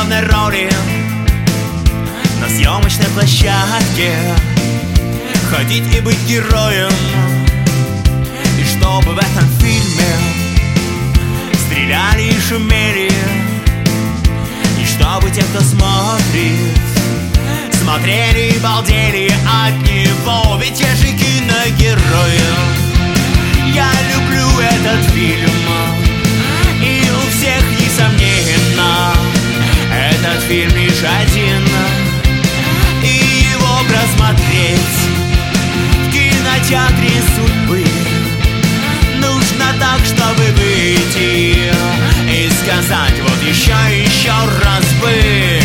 главной роли на съемочной площадке, ходить и быть героем, и чтобы в этом фильме стреляли и шумели, и чтобы те, кто смотрит, смотрели и балдели от него, ведь я же киногерой. Я люблю этот фильм, и у всех несомненно этот фильм лишь один, и его просмотреть в кинотеатре судьбы нужно так, чтобы выйти и сказать вот еще раз бы.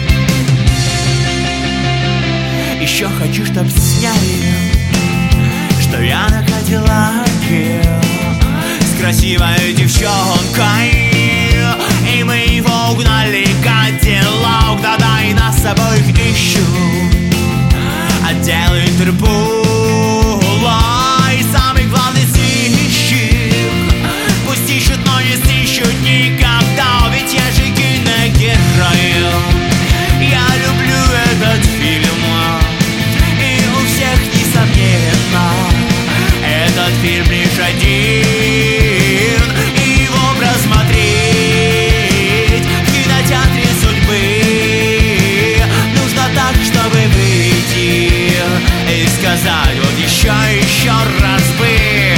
Еще хочу, чтоб сняли, что я на Кадиллаке с красивой девчонкой, и мы его угнали, Кадиллак, да-да, и нас с обоих ищут отдел Интерпола. И самый главный сыщик, пусть ищут, но не сыщут никогда, ведь я же киногерой. Я люблю этот фильм, и у всех несомненно этот фильм лишь один, и его просмотреть в кинотеатре судьбы нужно так, чтобы выйти и сказать вот еще раз бы.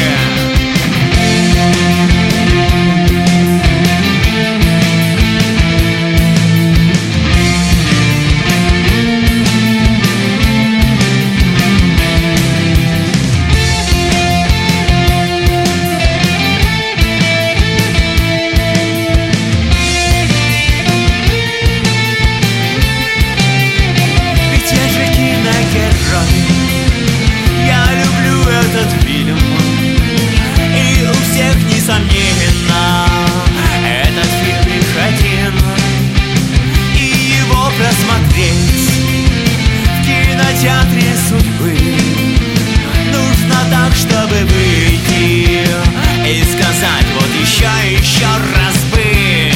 Несомненно, этот фильм лишь один, и его просмотреть в кинотеатре судьбы нужно так, чтобы выйти и сказать вот еще раз бы.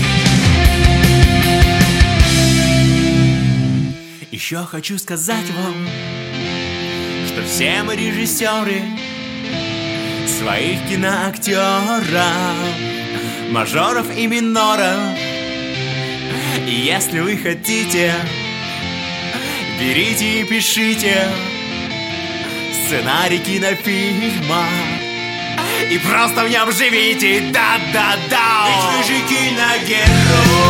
Еще хочу сказать вам, что все мы режиссеры своих киноактеров, мажоров и миноров. И если вы хотите, берите и пишите сценарий кинофильма и просто в нем живите, да-да-да. Ведь вы же киногерой.